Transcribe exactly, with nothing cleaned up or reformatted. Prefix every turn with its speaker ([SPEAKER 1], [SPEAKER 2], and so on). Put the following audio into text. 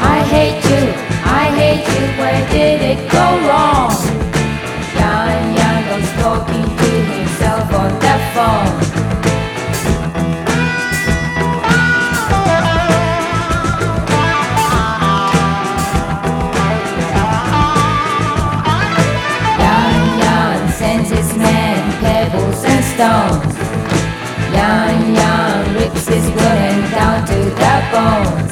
[SPEAKER 1] I hate you, I hate you, where did it go wrong? Young, young goes talking to himself on the phone. Young, young sends his men pebbles and stones. Young, young rips his wooden down to the bone.